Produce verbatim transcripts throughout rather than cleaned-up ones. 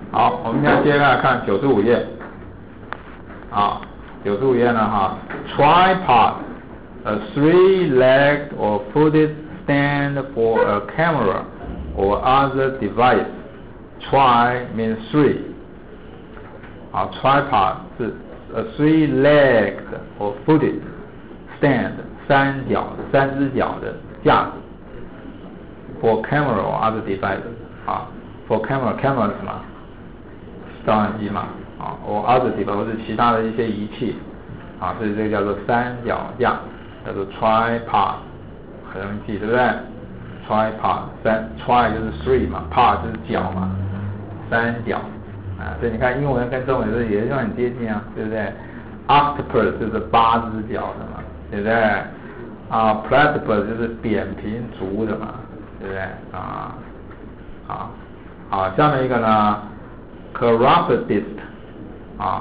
好，我们现在接下来看九十五页。啊，九十五页呢哈 ，tripod，a three-legged or footed stand for a camera or other device. Tri means three. 啊 ，tripod 是 a three-legged or footed stand 三脚三只脚的架子。For camera or other device. 啊 ，for camera camera 是什么？照相机嘛。啊 ，or other device 或是其他的一些仪器。啊，所以这个叫做三脚架，叫做 tripod， 很容易记，对不对 ？tripod 三 tri 就是 three 嘛 ，pod 就是脚嘛，三脚。啊，所以你看英文跟中文是也是很接近啊，对不对 ？octopus 就是八只脚的嘛，对不对？啊 ，platypus 就是扁平足的嘛，对不对？啊，好，好，下面一个呢 ，chiropodist 啊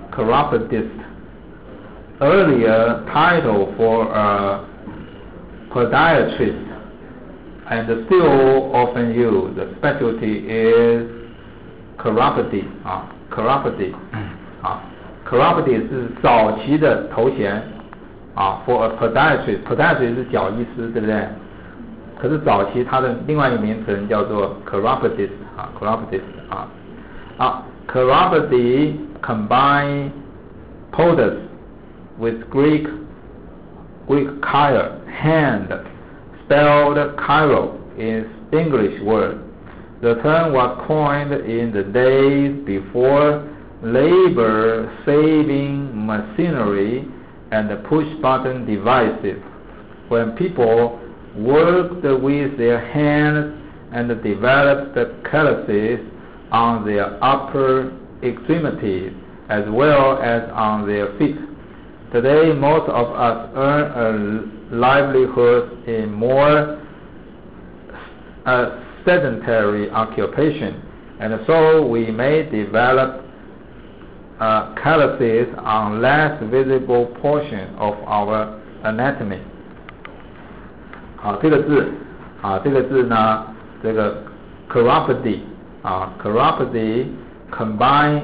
，chiropodist。Earlier title for a podiatrist and still often used. The specialty is chiropody 啊 chiropody 啊 chiropody 是早期的头衔啊 for a podiatrist podiatrist 是脚医师，对不对？可是早期它的另外一个名称叫做 chiropodist 啊 chiropodist 啊啊 chiropody combine podus with Greek Greek chiro, hand, spelled chiro is English word. The term was coined in the days before labor-saving machinery and push-button devices, when people worked with their hands and developed calluses on their upper extremities as well as on their feet. Today, most of us earn a livelihood in more uh, sedentary occupation, and so we may develop uh, calluses on less visible portion of our anatomy. 好，这个字，啊，这个字呢，这个 chiropody 啊 chiropody combine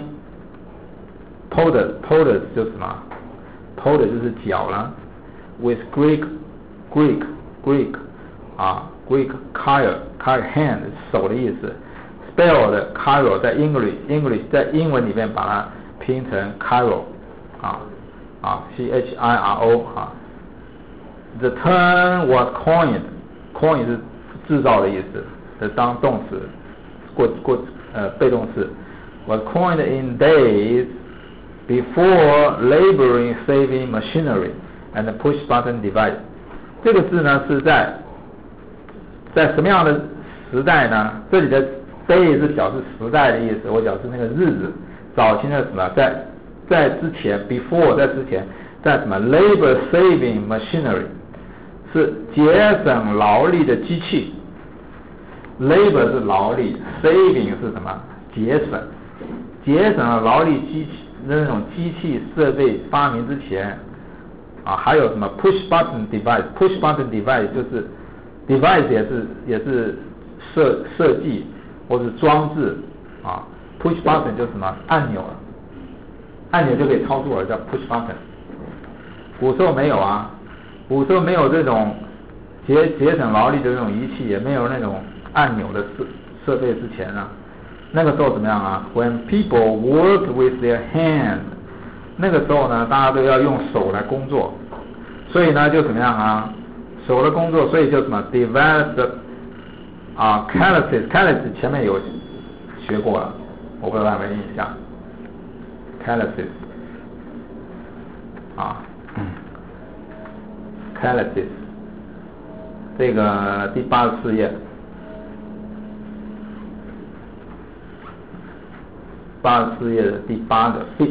podus podus 就是什么？podus 就是脚啦 ，with Greek Greek Greek 啊 Greek chiro chiro hand 手的意思 ，spelled chiro 在 English English 在英文里面把它拼成 chiro 啊啊 C H I R O 啊。The term was coined coin 是制造的意思，是当动词，过过呃被动式 was coined in days before laboring-saving machinery and push-button device. 这个字呢是在在什么样的时代呢？这里的 day 是表示时代的意思，我表示那个日子。早期的什么？在在之前 before 在之前，在什么 labor-saving machinery 是节省劳力的机器。labor 是劳力 ，saving 是什么？节省，节省了劳力机器。那种机器设备发明之前，啊，还有什么 push button device？push button device 就是 device 也是也是设设计或是装置啊 ，push button 就是什么按钮了，按钮就可以操作了，叫 push button。古时候没有啊，古时候没有这种节节省劳力的这种仪器，也没有那种按钮的设设备之前啊。那个时候怎么样啊 ？When people work with their hand， 那个时候呢，大家都要用手来工作，所以呢就怎么样啊？手的工作，所以就什么 develop 啊 calluses calluses 前面有学过了，我不知道有没有印象 calluses 啊 calluses 这个第八十四页。八十四页的第八个 feet.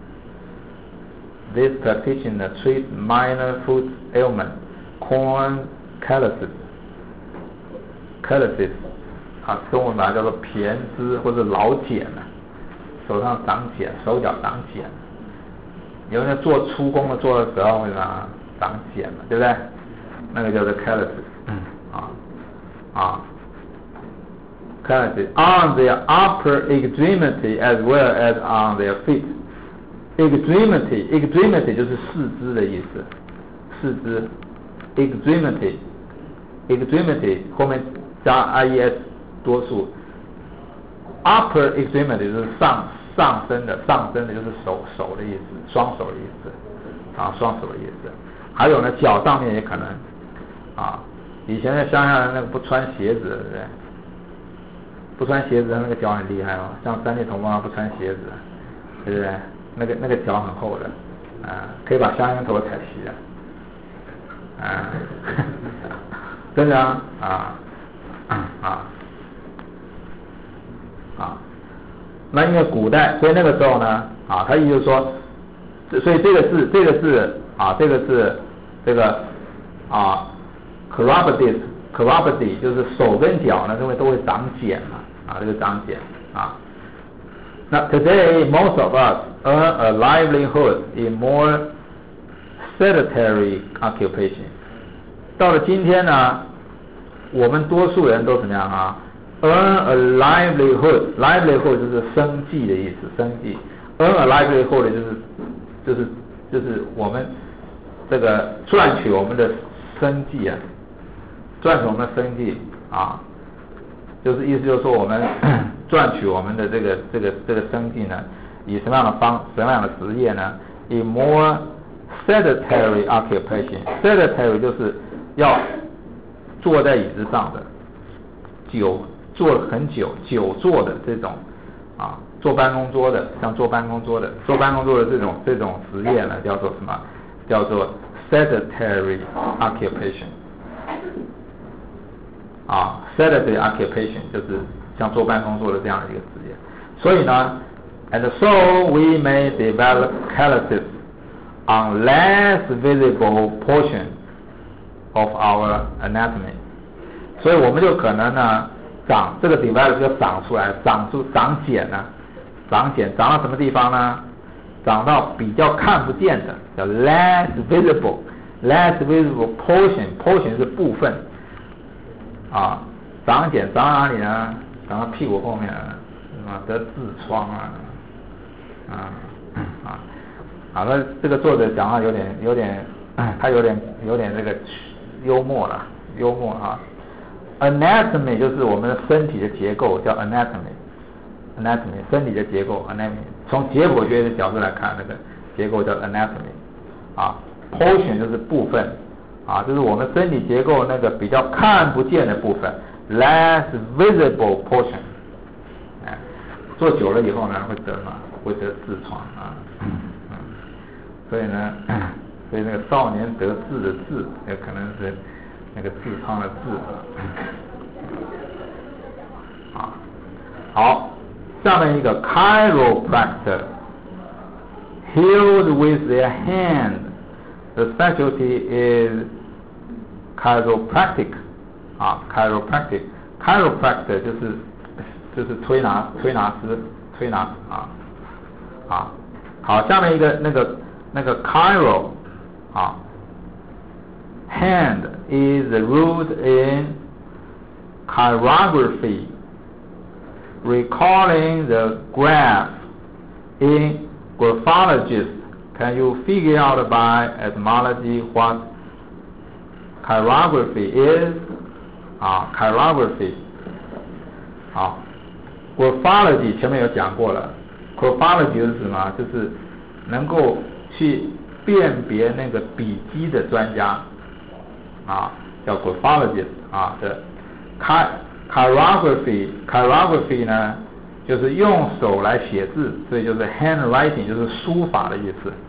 This practitioner treats minor foot ailment, corn calluses. calluses 啊，中文把它叫做胼胝或者老茧啊，手上长茧，手脚长茧。有人做出工的做的时候会嘛长茧嘛，对不对？那个叫做 calluses. 嗯啊啊 calluses on their upper extremity as well as on their feet. Extremity, extremity 就是四肢的意思，四肢 extremity extremity 后面加 ies 多数 upper extremity 就是上上身的，上身的就是手手的意思，双手的意思啊，双手的意思。还有呢，脚上面也可能啊，以前的乡下人那个不穿鞋子，对不对？不穿鞋子那个脚很厉害哦，像三界同胞不穿鞋子，对不对？那个那个脚很厚的啊，可以把香烟头踩稀的啊，真的啊啊啊啊！那因为古代，所以那个时候呢啊，他意思就是说，所以这个字这个字啊，这个字这个啊 ，corrupted corrupted 就是手跟脚呢，因为都会长茧嘛啊，这个长茧啊。那 today most of us earn a livelihood in more sedentary occupation. 到了今天呢，我们多数人都怎么样啊 ？earn a livelihood, livelihood 就是生计的意思，生计。earn a livelihood 就是就是就是我们这个赚取我们的生计啊，赚取我们的生计啊，就是意思就是说我们赚取我们的这个这个这个生计呢，以什么样的方什么样的职业呢 ？in more sedentary occupation. sedentary 就是要坐在椅子上的，久坐了很久，久坐的这种啊，坐办公桌的，像坐办公桌的，坐办公桌的这种这种职业呢，叫做什么？叫做 sedentary occupation. 啊 sedentary occupation 就是像坐办公桌的这样的一个职业。所以呢 ，and so we may develop calluses on less visible portion of our anatomy. 所以我们就可能呢，长这个 develop 就长出来，长出长茧呢，长茧长到什么地方呢？长到比较看不见的，叫 less visible。less visible portion portion 是部分啊，长茧长到哪里呢？长到屁股后面啊，得痔疮啊啊啊！好了，这个作者讲话有点有点，他有点有点这个幽默了，幽默啊。Anatomy 就是我们的身体的结构，叫 anatomy。anatomy 身体的结构 anatomy， 从解剖学的角度来看，那个结构叫 anatomy 啊。portion 就是部分啊，就是我们身体结构那个比较看不见的部分 ，less visible portion。哎，做久了以后呢，会得嘛，会得痔疮啊。嗯，所以呢，所以那个少年得志的志，也可能是那个痔疮的痔啊。好，下面一个 chiropractor healed with their hand。The specialty is chiropractic 啊 chiropractic chiropractor 就是就是推拿推拿师推拿啊啊好，下面一个那个那个 chiro 啊 hand is the root in chirography, recalling the graph in graphologists.Can you figure out by etymology what chirography is? 啊 chirography 好 graphology 前面有讲过了 graphology 是什么？就是能够去辨别那个笔迹的专家啊，叫 graphologist 啊的 chirography chirography 呢就是用手来写字，所以就是 handwriting 就是书法的意思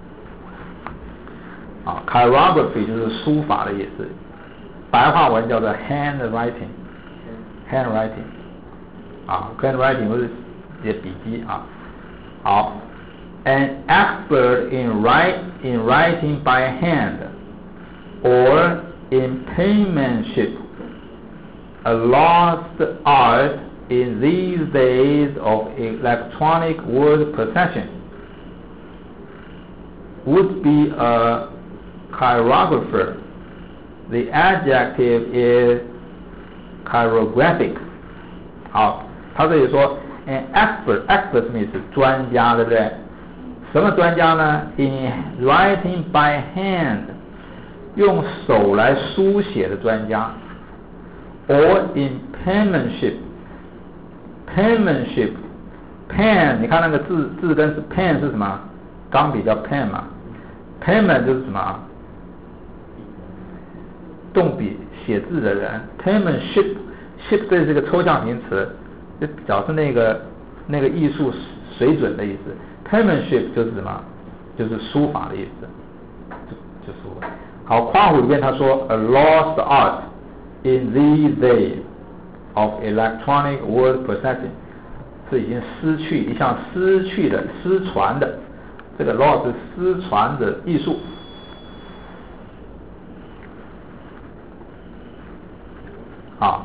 啊 chirography 就是书法的意思，白话文叫做 handwriting handwriting 啊 handwriting 就是写笔记啊。好 an expert in write in writing by hand or in penmanship, a lost art in these days of electronic word processing, would be a chirographer. The adjective is chirographic. 好，他这里说 an expert expert 什么意思？专家，对不对？什么专家呢 ？in writing by hand 用手来书写的专家 ，or in penmanship penmanship pen 你看那个字字根是 pen 是什么？钢笔叫 pen 嘛 ，penman 就是什么？动笔写字的人 ，penmanship ship 这是个抽象名词，就表示那个那个艺术水准的意思。penmanship 就是什么？就是书法的意思，就就书法。好，括弧里面他说 a lost art in these days of electronic word processing 是已经失去一项失去的失传的，这个 lost 是失传的艺术。好，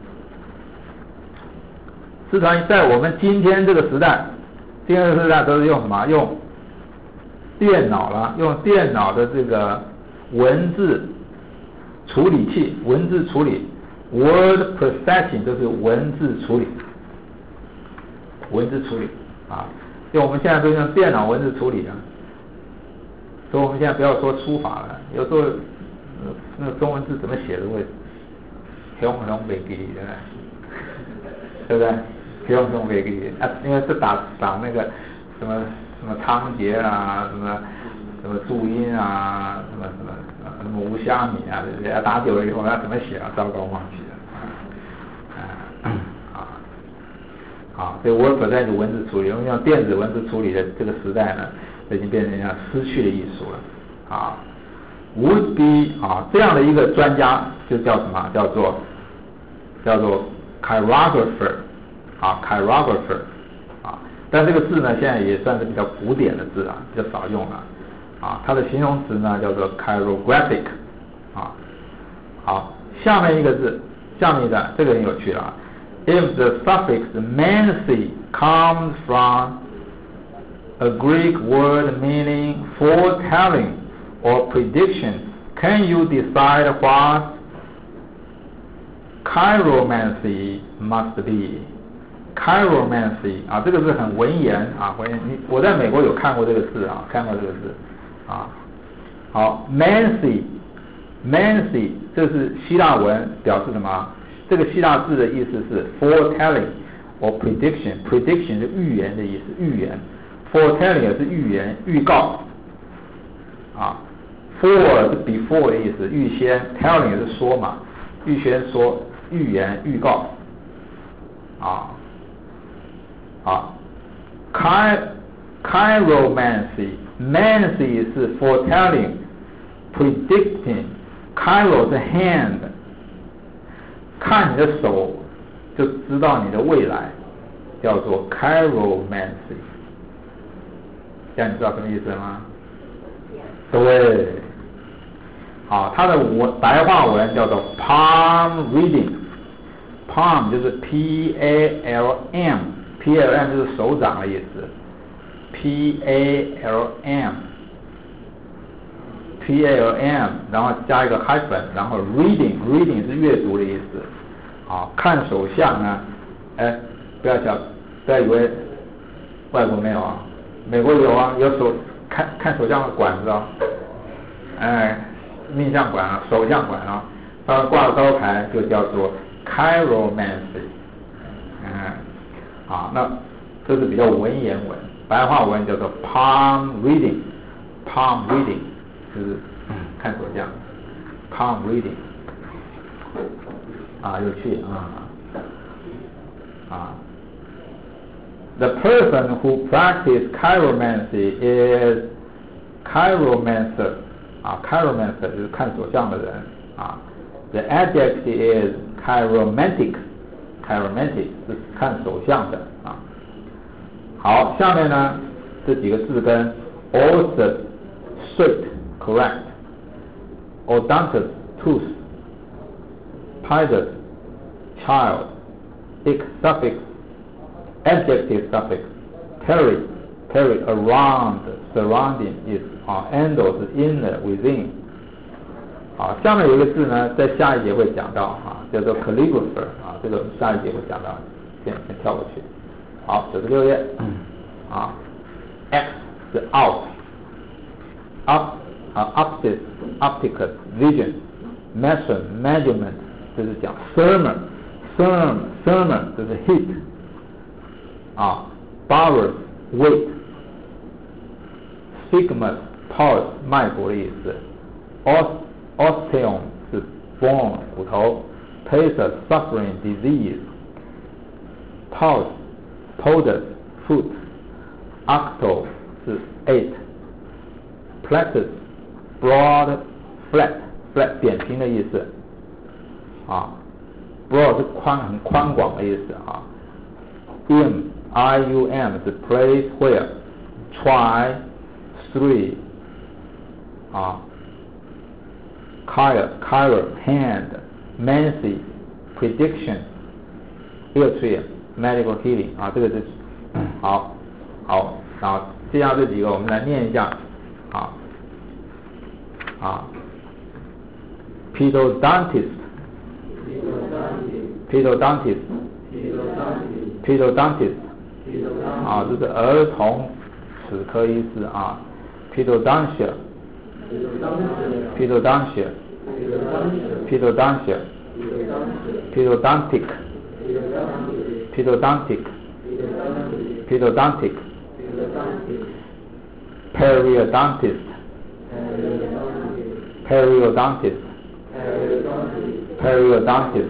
失传在我们今天这个时代，今天这个时代都是用什么？用电脑了，用电脑的这个文字处理器，文字处理 ，word processing 就是文字处理，文字处理啊，因为我们现在都用电脑文字处理啊，所以我们现在不要说书法了，有时候、呃、那个中文字怎么写的会凶凶袂记的，对不对？凶凶袂记啊，因为是打打那个什么什么仓颉啊，什么什么注音啊，什么什么什么无虾米啊，这些打久了以后要怎么写啊？糟糕，忘记了。啊啊啊！所以 word processing 文字处理，用用电子文字处理的这个时代呢，已经变成一样失去的艺术了啊。would be 啊，这样的一个专家就叫什么？叫做叫做 chirographer 啊 chirographer 啊，但这个字呢，现在也算是比较古典的字啊，比较少用了啊。它的形容词呢叫做 chirographic 啊。好，下面一个字，下面一个这个很有趣啊。If the suffix mancy comes from a Greek word meaning foretelling or prediction, can you decide what chiromancy must be? Chiromancy 啊，这个是很文言啊，文言。你我在美国有看过这个字啊，看过这个字啊。好 ，mancy mancy 这是希腊文，表示什么？这个希腊字的意思是 foretelling or prediction， prediction 是预言的意思，预言。foretelling 也是预言、预告啊。fore 是 before 的意思，预先 telling 也是说嘛，预先说、预言、预告啊啊 Chi chiromancy mancy 是 foretelling predicting chiro 是 hand， 看你的手就知道你的未来，叫做 chiromancy， 这样你知道什么意思吗？对，好，它的文白话文叫做 palm reading，palm 就是 P A L M，P A L M 就是手掌的意思 ，P A L M，P A L M， 然后加一个 hyphen， 然后 reading，reading 是阅读的意思，好，看手相呢，哎，不要想，不要以为外国没有啊，美国有啊，有手。看看手相的管子哦，哎，命相馆啊，手相馆啊，它挂的招牌就叫做 chiromancy， 嗯，啊，那这是比较文言文，白话文叫做 palm reading，palm reading 就是、嗯、看手相 ，palm reading， 啊，有趣啊，啊。The person who practices chiromancy is chiromancer 啊 chiromancer 就是看手相的人啊 The adjective is chiromantic chiromantic 是看手相的啊。好，下面呢这几个字根 orthodox straight correct odontus tooth pedant child ic suffix adjective suffix terry terry around surrounding is 啊 endo 是 inner within 好，下面有一个字呢在下一节会讲到啊，叫做 calligrapher 啊，这个下一节会讲到先先跳过去。好，九十六页。啊 ，X 是 out，up 啊 optics optics vision measure measurement 就是讲 thermal therm thermal 就是 heat 啊 bowels weight sigmus pulse 脉搏的意思 os osteon 是 bone 骨头 pacer suffering disease pulse pulse foot octo 是 eight platus broad flat flat 扁平的意思啊 broad 是宽很宽广的意思啊 im I U M 是 place where try three 啊 Kyra Kyra hand Mancy prediction illusion medical healing 啊这个是好好然后接下来这几个我们来念一下啊啊 pedodontist pedodontist pedodontist 啊这是儿童齿科医师啊 pedodontia pedodontia pedodontia pedodontic pedodontic pedodontic periodontist periodontist periodontist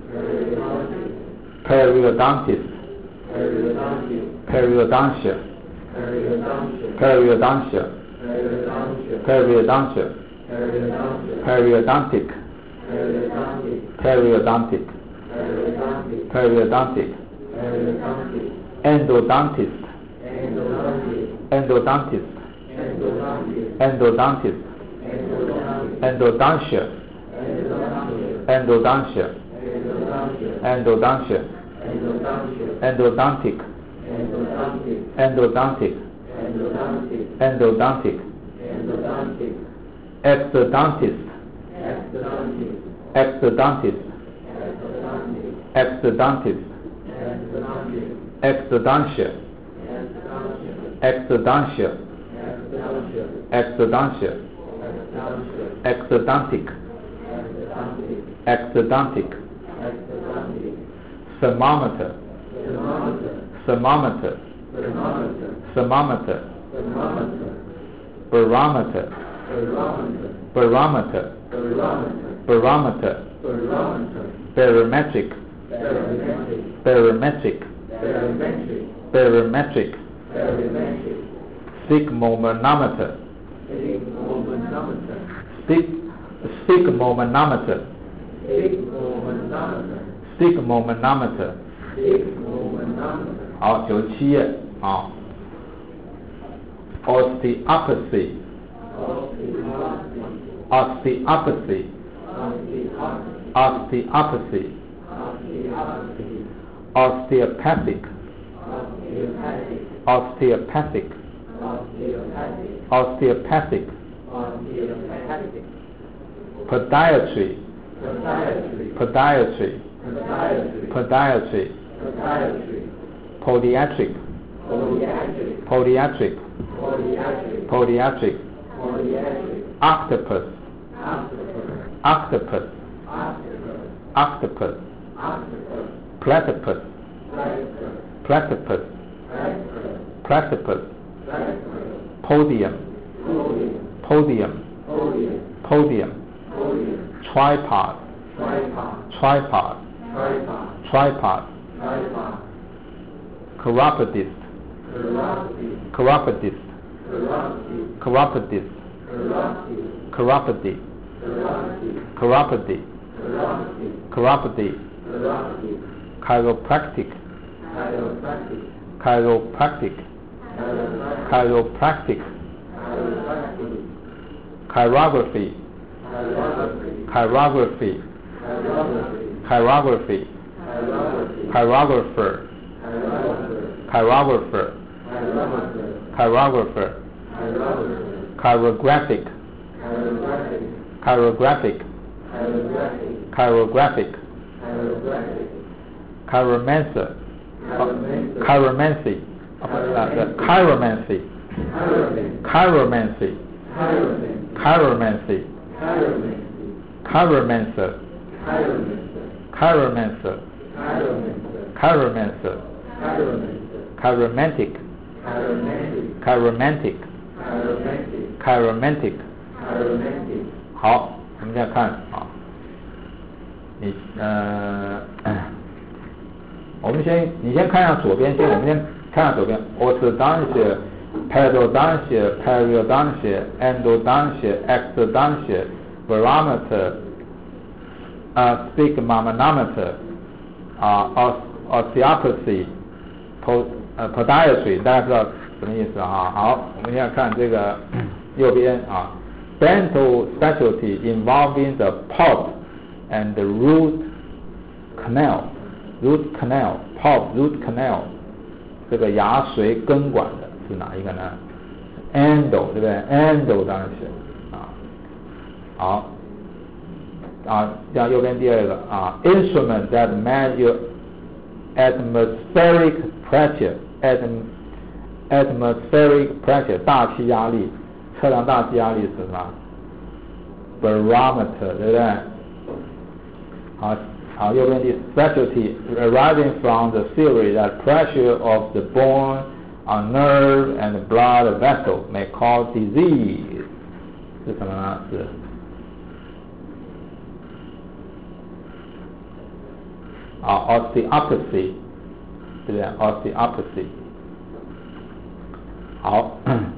periodontist periodontia periodontia periodontia periodontic periodontic periodontic endodontist endodontist endodontist endodontia endodontia endodontia endodontic endodontic endodontic exodontist exodontist exodontist exodontia exodontia exodontia exodontic exodontic thermometer thermometer thermometer barometer barometer barometer barometric barometric barometric sigmometer sigmometer sigmometer 好，九十七页啊 osteopathy osteopathy osteopathy osteopathic osteopathic osteopathic podiatry podiatry podiatry podiatric podiatric podiatric octopus octopus octopus platypus platypus platypus podium podium podium tripod tripod tripod chiropodist chiropodist chiropodist chiropody chiropody chiropody chiropractic chiropractic chiropractic chirography chirography chirography chirographer chirographer chirographer chirographic chirographic chirographic chiromancer chiromancy, chiromancy, chiromancy, chiromancy, chiromancer, chiromancer, chiromancer, chiromantic, chiromantic, chiromantic。好，我们现在看啊，你呃，我们先你先看一下左边，先我们先看一下左边 ，orthodontia, periodontia, periodontia, endodontia, exodontia, barometer, 啊 sphygmomanometer, 啊 osteopathy, po 呃 podiatry， 大家知道什么意思啊？好，我们现在看这个右边啊 ，dental specialty involving the pulp and the root canal, root canal, pulp root canal， 这个牙髓根管的是哪一个呢 ？endo 对不对 ？endo 当然是啊，好啊，像右边第二个啊 ，instrument that measure atmospheric pressure, atm atmospheric pressure 大气压力，测量大气压力是什么 ？barometer 对不对？好，好，右边的 specialty arising from the theory that pressure of the bone on nerve and blood vessel may cause disease 是什么呢？是啊 osteopathy 对不对 osteopathy 好，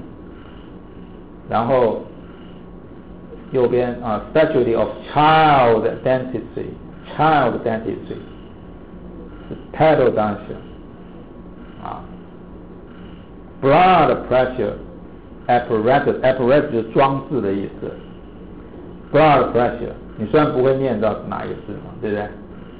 然后右边啊 specialty of child dentistry child dentistry 是 pedodontia 啊 blood pressure apparatus apparatus 就是装置的意思 blood pressure 你虽然不会念，知道是哪一个字嘛，对不对？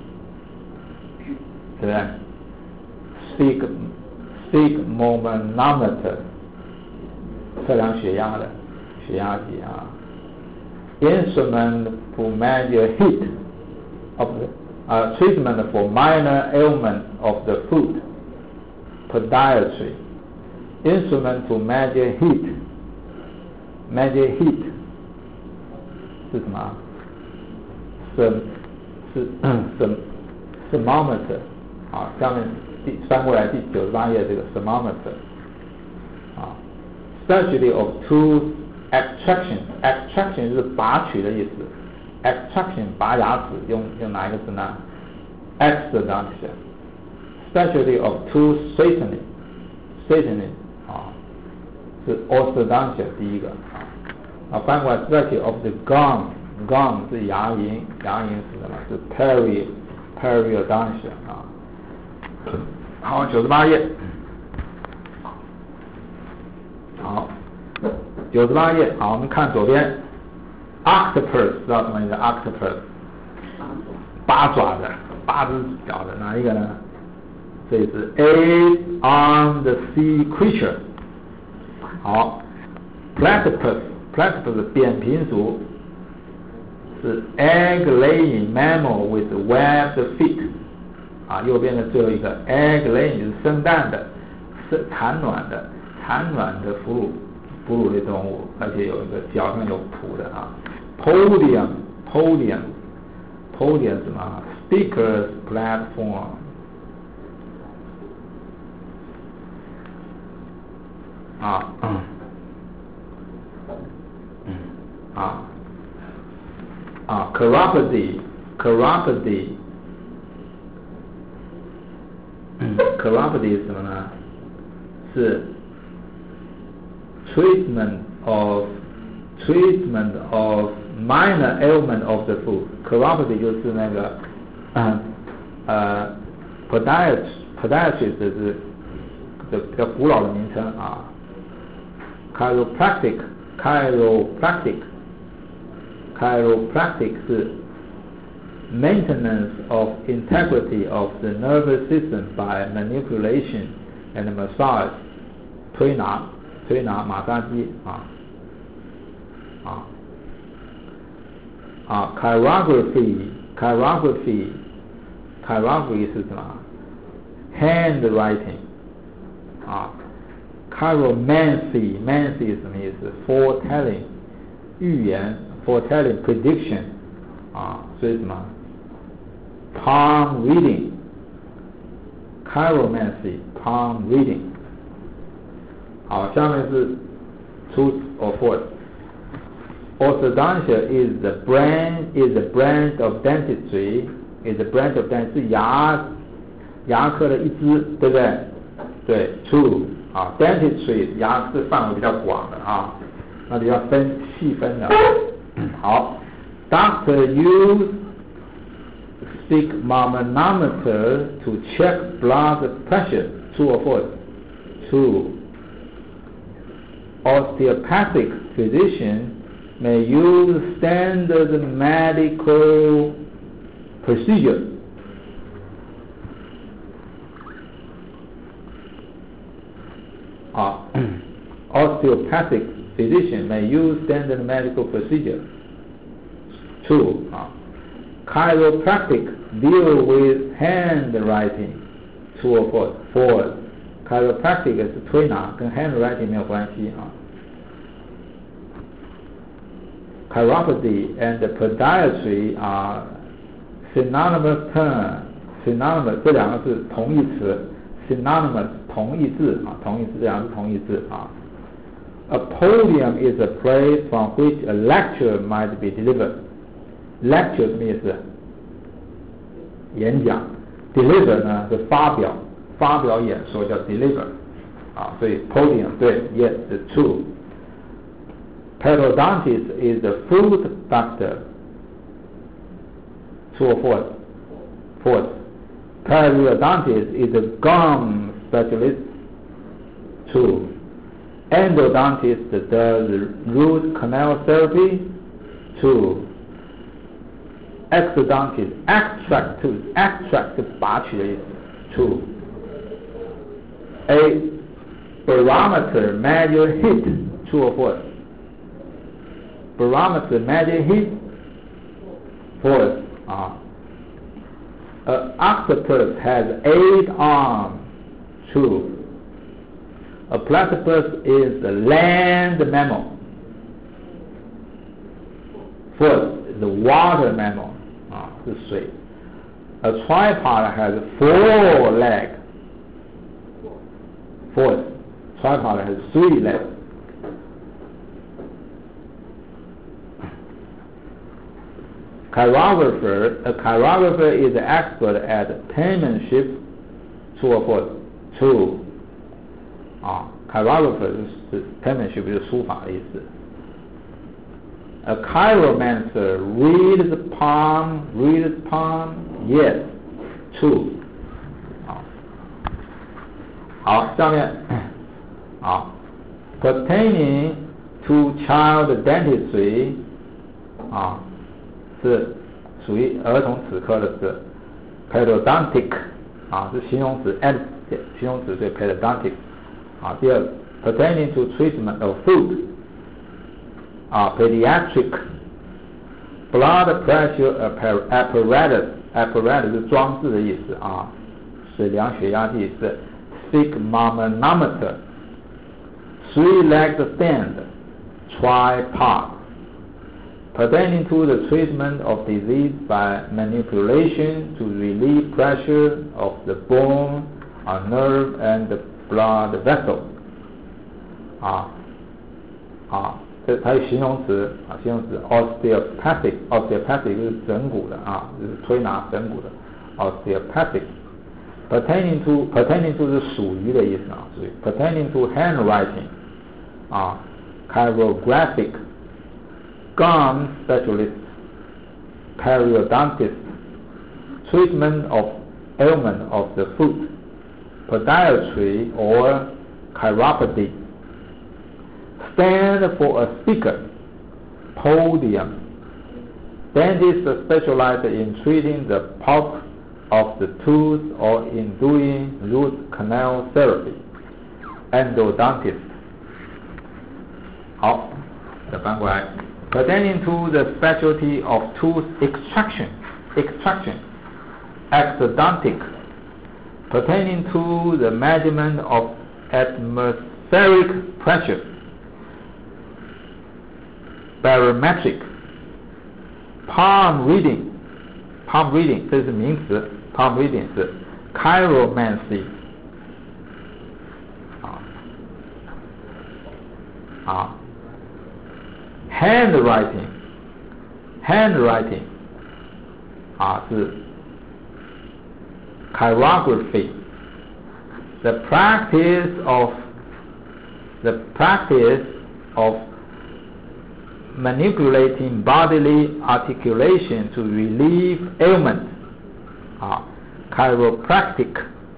对不对 ？sphygmomanometer 测量血压的血压计啊 ，instrument to measure heat of the, uh, treatment for minor ailment of the foot, podiatry, instrument to measure heat, measure heat 是什么？是是是 thermometer 啊，下面第翻过来第九十八页这个 thermometer 啊 ，specialty of tooth extraction extraction 是拔取的意思 ，extraction 拔牙齿用用哪一个字呢 ？exodontia specialty of tooth straightening straightening 啊，是 orthodontia 第一个啊，啊翻过来 specialty of the gum gum 是牙龈，牙龈是什么？是 peri periodontia 啊。好，九十八页。好，九十八页。好，我们看左边 ，octopus 知道什么意思 ？octopus 八爪的，八只脚的，哪一个呢？这里是 eight-armed sea creature。好 ，platypus platypus 扁平足是 egg-laying mammal with webbed feet。啊，右边的最后一个 egg laying 就是生蛋的，生产卵的，产卵的哺乳哺乳类动物，而且有一个脚上有蹼的啊。podium podium podium 什么 speakers platform 啊，嗯嗯啊啊 chiropody chiropody chiropody 是什么呢？是 treatment of treatment of minor ailment of the foot。chiropody 就是那个呃呃 podiatry podiatry 这是这比较古老的名称啊。chiropractic chiropractic chiropractic 是maintenance of integrity of the nervous system by manipulation and massage 推拿推拿马杀鸡啊啊啊 chirography chirography chirography 是什么 handwriting 啊 chiromancy mancy 是什么意思 foretelling 预言 foretelling prediction 啊所以什么 palm reading chiromancy palm reading 好下面是 truth or false orthodontia is the branch is the branch of dentistry is the branch of dentistry 是牙牙科的一支对不对对 true 啊 dentistry 牙是范围比较广的啊那里要分细分的好 doctor use sphygmomanometer to check blood pressure true or false true osteopathic physician may use standard medical procedure uh, osteopathic physician may use standard medical procedure true uh, chiropractic deal with handwriting true or false false chiropractic 是推拿跟 handwriting 没有关系啊Chiropody and podiatry are synonymous term. Synonymous 这两个是同义词 synonymous 同义字啊，同义字这两个是同义字啊。A podium is a place from which a lecture might be delivered. Lecture 什么意思？演讲。Deliver 呢是发表，发表演说叫 deliver 啊，所以 podium 对 yes 是 true。Periodontist is the fruit doctor. True or false? False. Periodontist is a gum specialist. True. Endodontist does root canal therapy. True. Exodontist extract tooth extract 是拔取的意思。True. A barometer measure heat. True or false? Barometer measure heat false uh, an octopus has eight arms true a platypus is a land mammal false is a water mammal uh, 是水 a tripod has four legs false tripod has three legs Chirographer, a chirographer is an expert at penmanship. True or false? True. 啊 chirographer 是 penmanship 就是书法的意思。A chiromancer reads palm, reads palm. Yes. True. 啊好，下面啊 pertaining to child dentistry 啊。是属于儿童齿科的是 periodontic 啊是形容词 ad 形容词对 periodontic 啊第二 pertaining to treatment of food 啊 pediatric blood pressure apparatus apparatus 是装置的意思啊是量血压计是 sphygmomanometer three-legged stand tripod pertaining to the treatment of disease by manipulation to relieve pressure of the bone, a nerve, and the blood vessel. 啊啊，这它有形容词啊，形容词 osteopathic osteopathic 是整骨的啊，就是推拿整骨的 osteopathic。pertaining to pertaining to 是属于的意思啊，属于 pertaining to handwriting 啊 chirographic gum specialist periodontist treatment of ailment of the foot podiatry or chiropody stand for a speaker podium dentists specialize in treating the pulp of the tooth or in doing root canal therapy endodontist 好再翻过来 pertaining to the specialty of tooth extraction extraction exodontic pertaining to the measurement of atmospheric pressure, barometric, palm reading, palm reading 这是名词 palm reading 是 chiromancy 啊啊 handwriting handwriting 啊是 chirography, the practice of the practice of manipulating bodily articulation to relieve ailment, uh, chiropractic.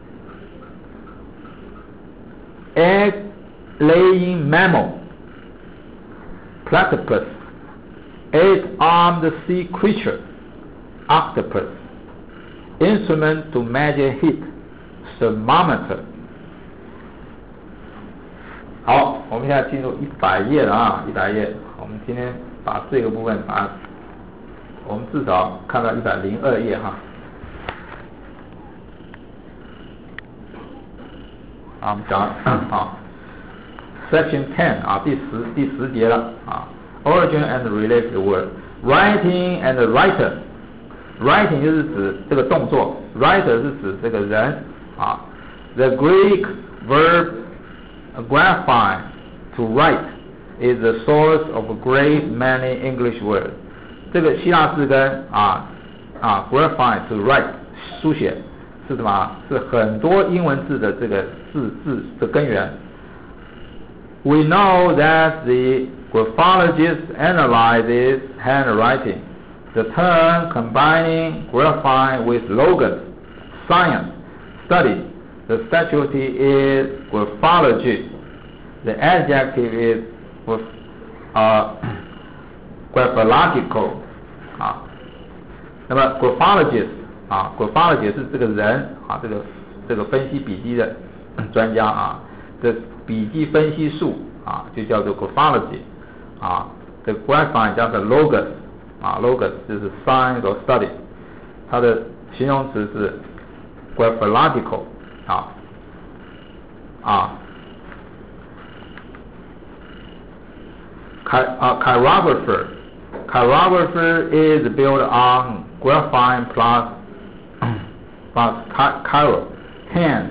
Egg-laying mammal, platypus, eight-armed sea creature, octopus. Instrument to measure heat, thermometer. 好，我们现在进入一百页了啊，一百页。我们今天把这个部分把，我们至少看到一百零二页哈。啊，我们讲啊 ，Section ten 啊，第十第十节了啊 ，Origin and related word, writing and writer。Writing 就是指这个动作 ，writer 是指这个人啊。The Greek verb graphine to write is the source of a great many English words. 这个希腊字根啊啊 graphine to write 书写是什么？是很多英文字的这个字字的根源。We know that the graphologist analyzes handwriting.The term combining graphine with logos, science, study. The specialty is graphology. The adjective is uh, graphological. 啊，那么 graphologist 啊 ，graphologist 是这个人啊，这个这个分析笔记的专家啊，这笔记分析术啊，就叫做 graphology 啊。这 graphine 加上 logos。啊 logos 就是 science or study， 它的形容词是 graphological 啊啊 chirographer chirographer is built on graphine plus plus chiro hand.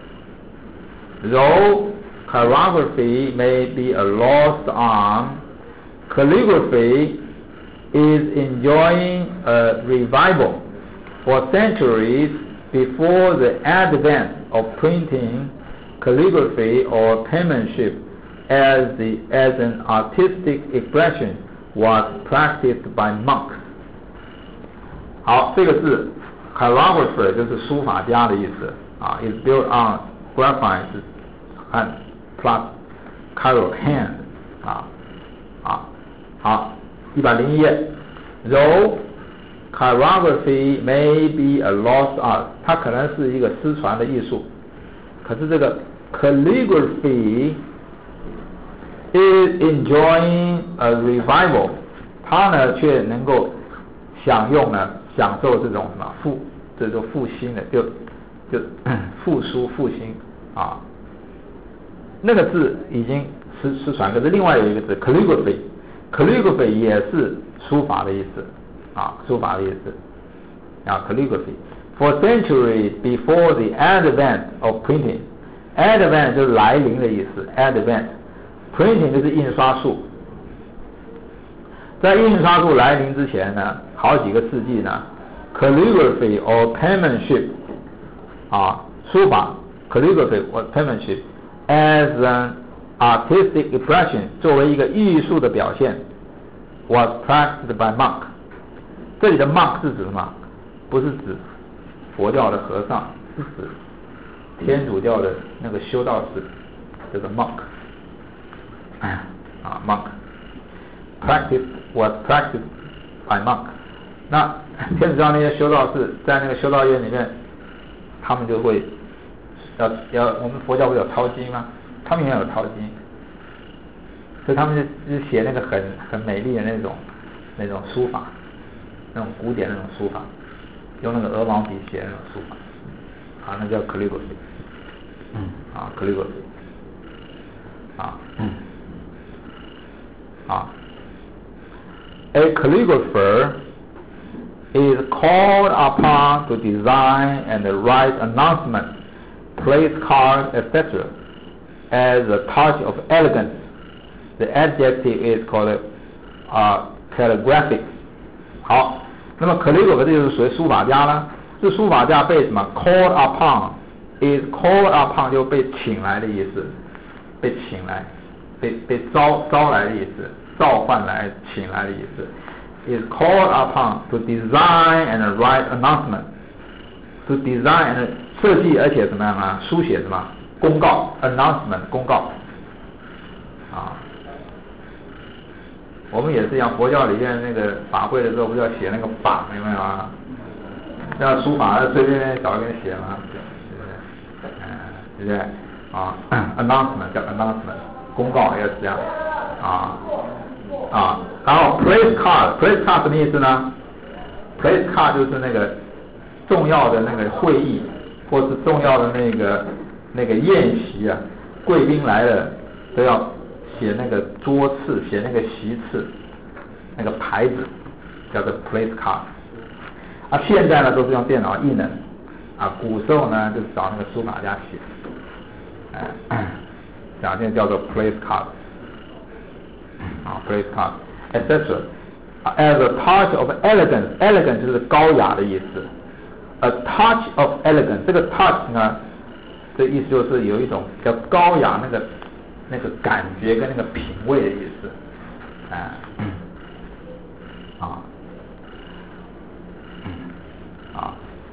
Though chirography may be a lost art, calligraphy is enjoying a revival. For centuries before the advent of printing, calligraphy or penmanship as, the, as an artistic expression was practiced by monks. 好，这个字 chirographer 就是书法家的意思啊 is built on graphine 是 hand plus chiro hand 啊啊好。一百零一页 Though chirography may be a lost art， 它可能是一个失传的艺术，可是这个 calligraphy is enjoying a revival， 它呢却能够享用呢享受这种什么复这种复兴的就就复苏复兴啊，那个字已经失失传，可是另外有一个字 calligraphy。calligraphy 也是书法的意思啊，书法的意思啊 calligraphy. For centuries before the advent of printing, advent 就是来临的意思 advent, printing 就是印刷术。在印刷术来临之前呢，好几个世纪呢 calligraphy or penmanship 啊，书法 calligraphy or penmanship as an artistic expression 作为一个艺术的表现 was practiced by monk。 这里的 monk 是指什么？不是指佛教的和尚，是指天主教的那个修道士，这个 monk 啊 monk practice was practiced by monk。 那天主教那些修道士在那个修道院里面，他们就会要要我们佛教不是有抄经吗？他们也有抄经，所以他们就写那个很很美丽的那种那种书法，那种古典那种书法，用那个鹅毛笔写的那种书法。 啊，那叫 calligraphy， 啊 calligraphy， 啊，啊 ，a calligrapher is called upon to design and write announcements, place cards, et cetera as a touch of elegance. The adjective is called uh, calligraphic. 好，那么 calligrapher 这就是属于书法家了。这书法家被什么 called upon is called upon 就被请来的意思，被请来，被被招招来的意思，召唤来，请来的意思。is called upon to design and write announcement. To design and 设计，而且怎么样啊？书写什么？公告 announcement 公告啊。我们也是一样，佛教里面那个法会的时候，不是要写那个法，明白吗？要书法，随便找一个人写嘛，对不对？嗯，对不对？啊 ，announcement 叫 announcement 公告也是这样啊。啊，然后 place card，place card 什么意思呢 ？place card 就是那个重要的那个会议，或是重要的那个那个宴席啊，贵宾来了都要写那个桌次，写那个席次，那个牌子叫做 place card。啊，现在呢都是用电脑印的，啊，古时候呢就是找那个书法家写，哎，讲现在叫做 place card。啊 place card et cetera as a touch of elegance elegance 就是高雅的意思 a touch of elegance 这个 touch 呢这意思就是有一种叫高雅那个那个感觉跟那个品味的意思啊啊啊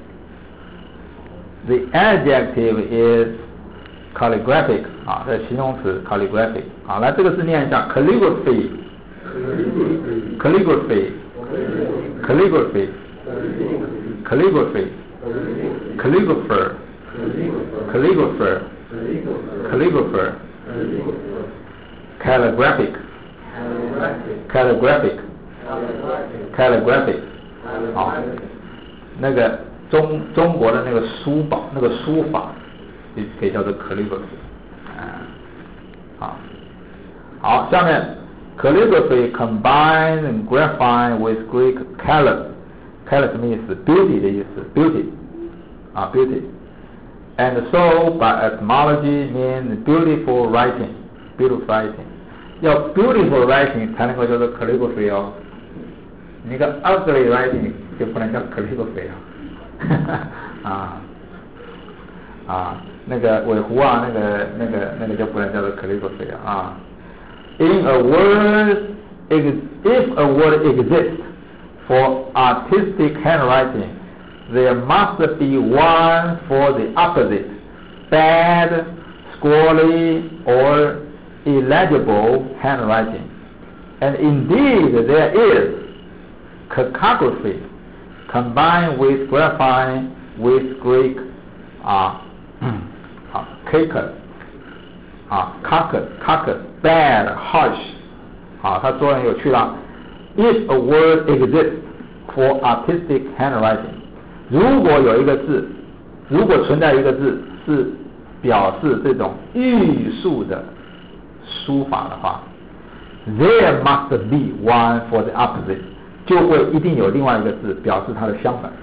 the adjective is calligraphic 啊，这形容词 calligraphic 好，来这个字念一下 calligraphy calligraphy calligraphy calligraphy calligrapher calligrapher calligrapher calligraphic calligraphic calligraphic 好，那个中中国的那个书法那个书法可以叫做 calligraphy， 啊，好，好，下面 calligraphy combines and graphite with Greek callus，callus 什么意思 ？beauty 的意思 ，beauty， 啊 ，beauty，and so by etymology means beautiful writing，beautiful writing， 要 beautiful writing 才能够叫做 calligraphy 哦，你个 ugly writing 就不能叫 calligraphy 啊，啊。啊，那个尾狐啊，那个那个那个就不能叫做 calligraphy 啊。In a word, if a word exists for artistic handwriting, there must be one for the opposite, bad, squally, or illegible handwriting. And indeed, there is cacography, combined with graphite, with Greek 啊。好 caker 啊 cacker cacker bad harsh 好，它说得很有趣了 if a word exists for artistic handwriting 如果有一个字如果存在一个字是表示这种艺术的书法的话 there must be one for the opposite 就会一定有另外一个字表示它的相反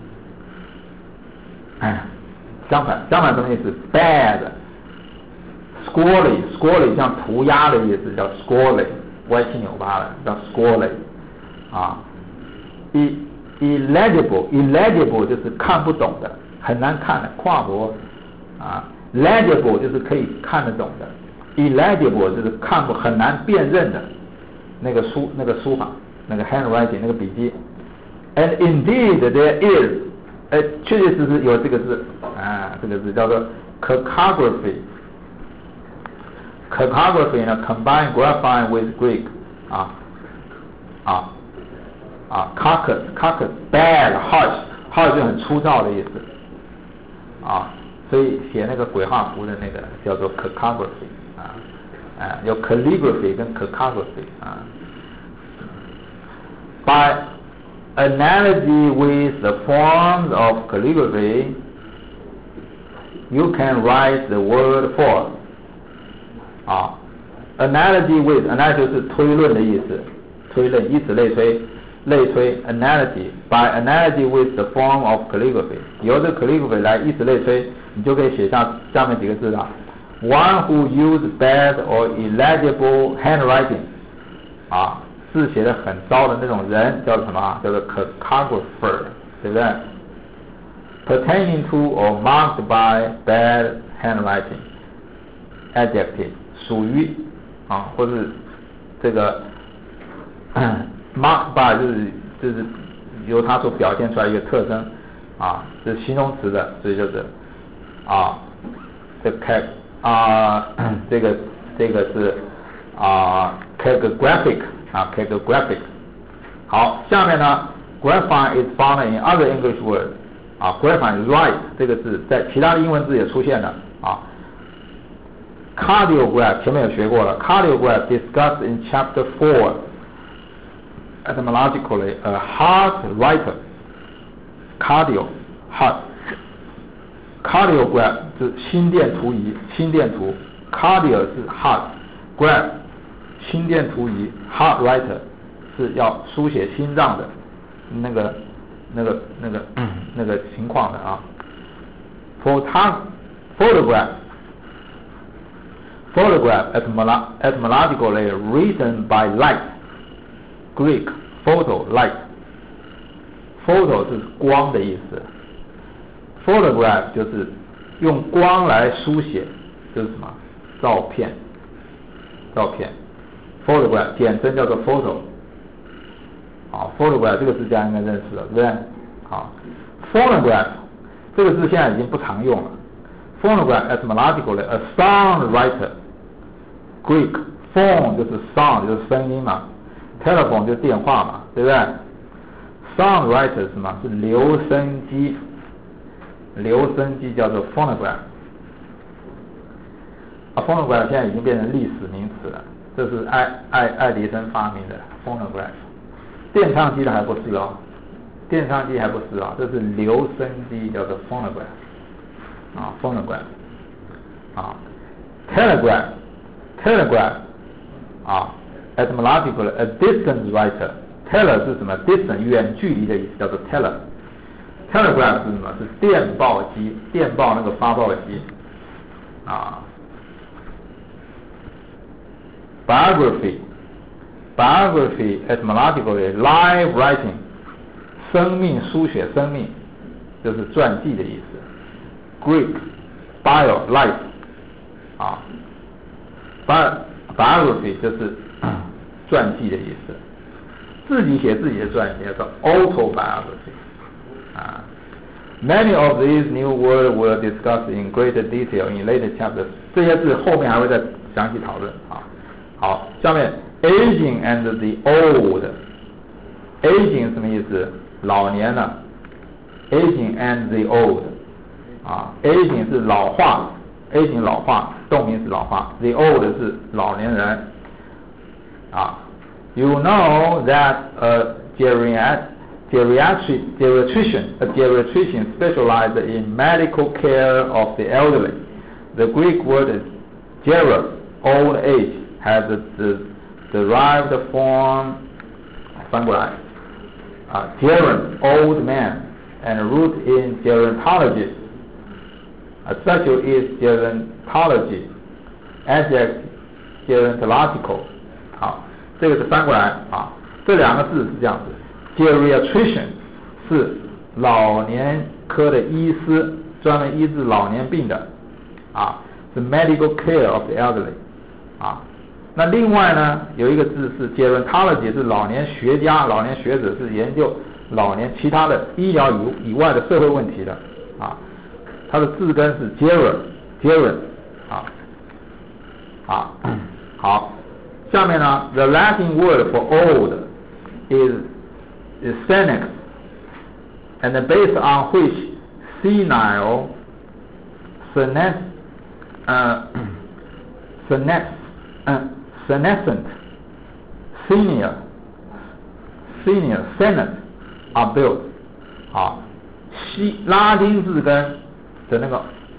哎相反，相反什么意思 ？bad, squally, squally 像涂鸦的意思，叫 squally， 歪七扭八的叫 squally， 啊 ，illegible, illegible 就是看不懂的，很难看的，跨国啊 ，legible 就是可以看得懂的 ，illegible 就是看不很难辨认的那个书那个书法那个 handwriting 那个笔迹 ，and indeed there is。哎，确确实实有这个字啊，这个字叫做 cacography。cacography 呢 ，combine graphite with Greek 啊啊啊 carcass carcass bad harsh harsh 就很粗糙的意思啊，所以写那个鬼画符的那个叫做 cacography 啊啊，有 calligraphy 跟 cacography 啊 ，by。analogy with the forms of calligraphy, you can write the word for 啊 ，analogy with analogy 是推论的意思，推论以此类推，类推 analogy by analogy with the form of calligraphy， 由这 calligraphy 来以此类推，你就可以写下下面几个字了。One who used bad or illegible handwriting， 啊，字写的很糟的那种人叫什么？叫做 calligrapher， 对不对 ？Pertaining to or marked by bad handwriting adjective 属于啊，或是这个 marked by 就是就是由它所表现出来一个特征啊，是形容词的，所以就是啊，这 cal 啊，这个这个是啊 calligraphic 啊 calligraphic。好，下面呢 graphite is found in other English words 啊 graphite write 这个字在其他的英文字也出现了啊。Cardiograph 前面有学过了 ，cardiograph discussed in chapter four etymologically a heart writer cardio heart cardiograph 是心电图仪，心电图 cardio 是 heart graph 心电图仪 heart writer 是要书写心脏的那个那个那个、嗯、那个情况的啊 photograph photograph photograph etymologically written by light Greek photo light photo 是光的意思 photograph 就是用光来书写，就是什么照片照片 photograph 简称叫做 photo 好 photograph 这个字大家应该认识了对不对好 phonograph 这个字现在已经不常用了 phonograph etymologically a sound writer Greek phone 就是 sound 就是声音嘛 telephone 就是电话嘛对不对 sound writer 是什么是留声机留声机叫做 phonograph 啊 phonograph 现在已经变成历史名词了这是爱爱爱迪生发明的 phonograph 电唱机的还不是哦电唱机还不是哦这是留声机叫做 phonograph 啊 phonograph 啊 telegraph telegraph 啊 etymologically a distance writer tele 是什么 distance 远距离的意思叫做 tele telegraph 是什么是电报机电报那个发报机啊 biography biography etymologically live writing 生命书写生命就是传记的意思 Greek bio life 啊 biography 就是传记的意思自己写自己的传记叫做 autobiography Uh, many of these new words were discussed in greater detail in later chapters. 这些字后面还会再详细讨论啊。好，下面 aging and the old. aging 什么意思？老年了。aging and the old. 啊 ，aging 是老化 ，aging 老化，动名词老化。the old 是老年人。啊 ，you know that a geriatric Geriatric, geriatrician, a geriatrician specialized in medical care of the elderly. The Greek word is gera, old age, has the, the derived form, 翻过来, uh, geron, old man, and root in gerontology. Uh, such is gerontology, adjective gerontological. 好，这个是翻过来啊，这两个字是这样子。Geriatrician 是老年科的医师，专门医治老年病的，啊，是 medical care of the elderly， 啊，那另外呢，有一个字是 gerontology 是老年学家、老年学者，是研究老年其他的医疗以以外的社会问题的，啊，它的字根是 geron，geron， 啊，啊，好，下面呢 ，the Latin word for old is is senex, and based on which senile, senes, uh, senes, uh, senescent, senior, senior, senate are built. 好，西拉丁字根的那个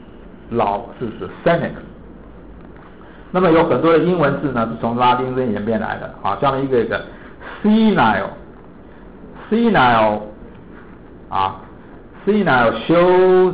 老是指 senile。那么有很多的英文字呢是从拉丁文演变来的，啊，像一个一个 senile，senile 啊 senile shows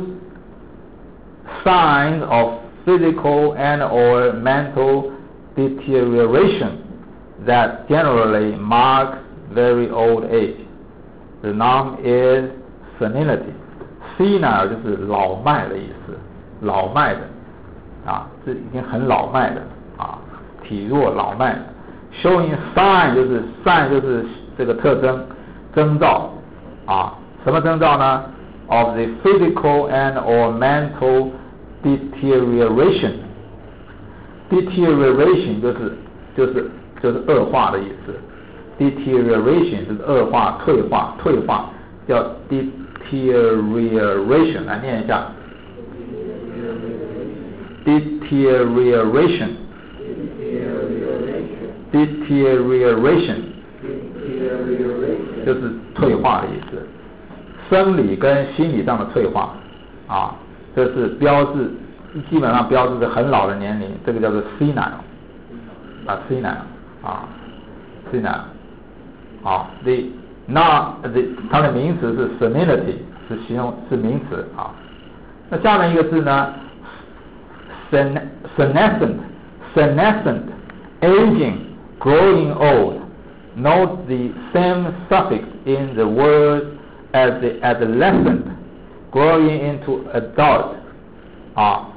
signs of physical and or mental deterioration that generally mark very old age. The noun is senility. Senile 就是老迈的意思，老迈的啊，这已经很老迈的啊，体弱老迈的。Showing sign 就是 sign 就是这个特征征兆啊，什么征兆呢 ？Of the physical and or mental deterioration. Deterioration 就是就是就是恶化的意思。Deterioration 就是恶化、退化、退化，叫 deterioration。来念一下 ，deterioration。deterioration 就是退化的意思，生理跟心理上的退化啊，这是标志，基本上标志是很老的年龄，这个叫做 senile 啊 senile 啊 senile 好 the 那 the 它的名词是 senility 是形容是名词啊，那下面一个字呢 sen senescent senescent aging growing old. Note the same suffix in the word as the adolescent, growing into adult. Ah,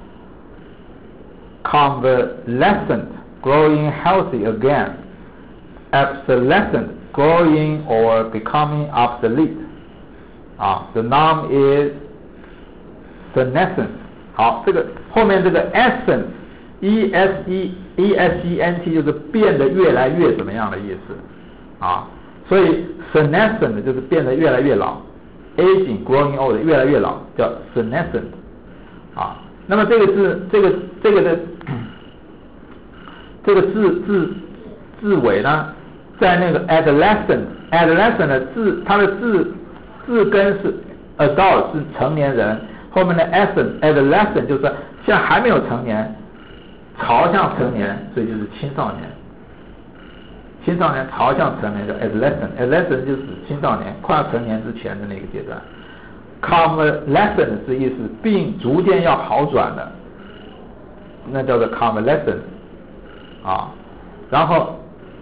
convalescent, growing healthy again. Obsolescent, growing or becoming obsolete. Ah, the noun is senescent. 好，这个后面这个 essence。E S E E S E N T 就是变得越来越怎么样的意思啊，所以 senescent 就是变得越来越老 ，aging growing old 越来越老叫 senescent 啊。那么这个字这个这个的这个字字字尾呢，在那个 adolescent adolescent 的字它的字字根是 adult 是成年人，后面的 essence adolescent 就是现在还没有成年。朝向成年，所以就是青少年。青少年朝向成年叫 adolescent，adolescent 就是青少年快要成年之前的那个阶段。convalescent 是意思病逐渐要好转的，那叫做 convalescent 啊。然后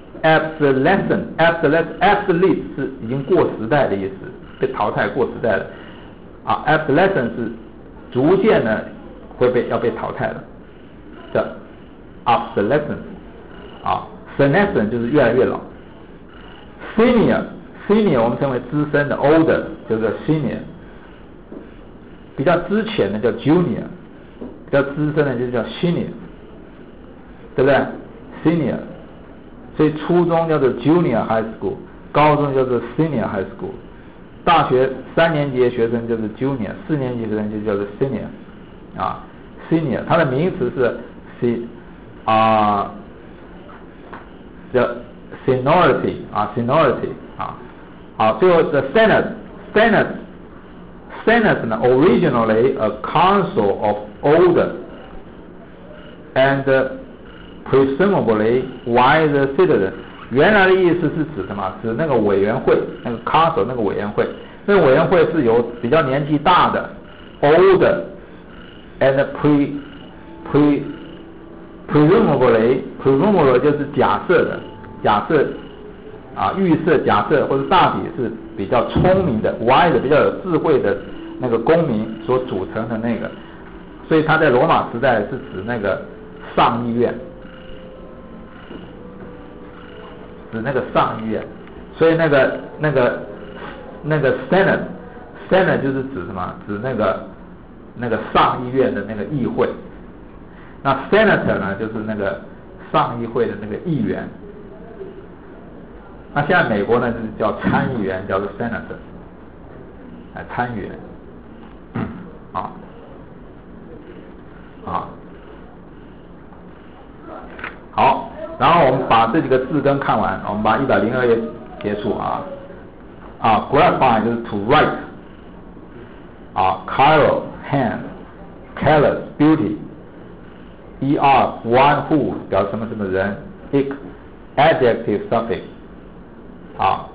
obsolescent，obsolescent，obsolete 是已经过时代的意思，被淘汰过时代的啊。obsolescent 是逐渐的会被要被淘汰的，叫obsolescent 啊 senescent 就是越来越老 senior senior 我们称为资深的 older 就是 senior 比较之前的叫 junior 比较资深的就叫 senior 对不对 senior 所以初中叫做 junior high school 高中叫做 senior high school 大学三年级的学生就是 junior 四年级的学生就叫做 senior 啊 senior 它的名词是啊，叫 seniority 啊 seniority 啊，好，最后 the senate senate senate 呢 originally a council of older and presumably wiser citizens， 原来的意思是指什么？指那个委员会，那个 council 那个委员会，那个委员会是由比较年纪大的 older and pre pre presumably presumably 就是假设的，假设啊预设假设或者大体是比较聪明的 wise 比较有智慧的那个公民所组成的那个，所以他在罗马时代是指那个上议院，指那个上议院，所以那个那个那个 senate senate 就是指什么？指那个那个上议院的那个议会。那 senator 呢，就是那个上议会的那个议员。那现在美国呢，就是叫参议员，叫做 senator， 哎，参议员，啊，啊，好，然后我们把这几个字根看完，我们把一百零二页结束啊，啊 ，graphite 就是 to write，啊 ，chiral hand，callous beauty。 er one who 表示什么什么人 ，ik adjective suffix 啊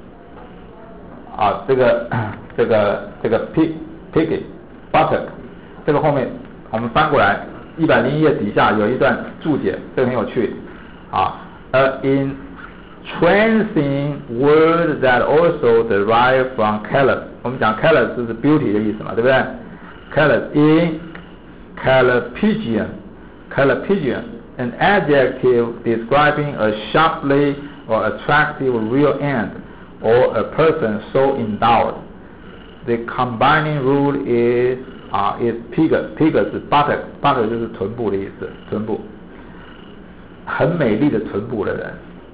啊这个这个这个 pig piggy buttock 这个后面我们翻过来一百零一页底下有一段注解，这个很有趣啊。A entrancing word that also derive from callous， 我们讲 callous 就是 beauty 的意思嘛，对不对 ？callous in Callipygian Callipygian an adjective describing a sharply or attractive real end or a person so endowed. The combining rule is 啊 is pig pig 是 buttock buttock 就是臀部的意思，臀部很美丽的臀部的人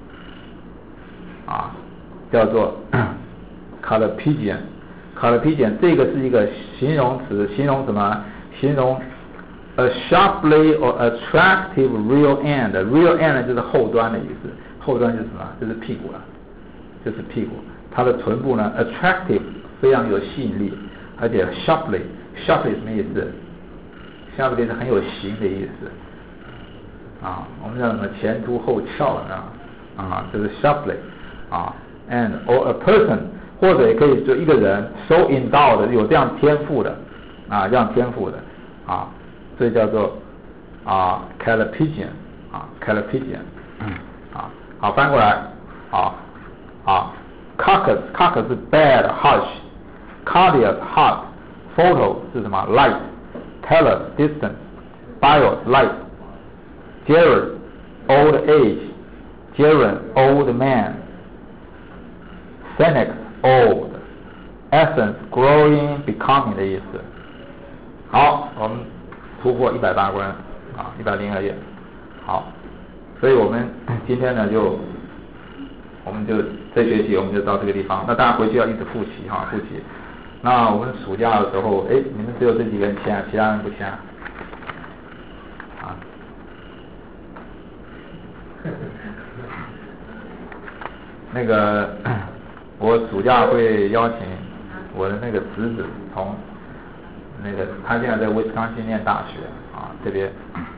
啊，叫做 Callipygian Callipygian 这个是一个形容词，形容什么？形容 a sharply or attractive real end real end 就是后端的意思，后端就是什么？就是屁股了，就是屁股。它的臀部呢 attractive 非常有吸引力，而且 sharply sharply 什么意思 ？sharply 是很有型的意思啊，我们叫什么前凸后翘呢？啊，这是 sharply 啊 ，and or a person 或者也可以说一个人 so endowed 有这样天赋的啊，这样天赋的啊。这叫做啊 Callipygian 啊 Callipygian 啊，好翻过来啊啊 carcass carcass 是 bad harsh cardiac heart photo 是什么 light teller distance bios light gerund old age gerund old man senex old essence growing becoming 的意思。好，我们突破一百大关啊，一百零二页。好，所以我们今天呢就，我们就这学期我们就到这个地方。那大家回去要一直复习哈，复习。那我们暑假的时候，哎，你们只有这几个人签，其他人不签啊？那个，我暑假会邀请我的那个侄子从。那个他现在在威斯康星念大学啊，这边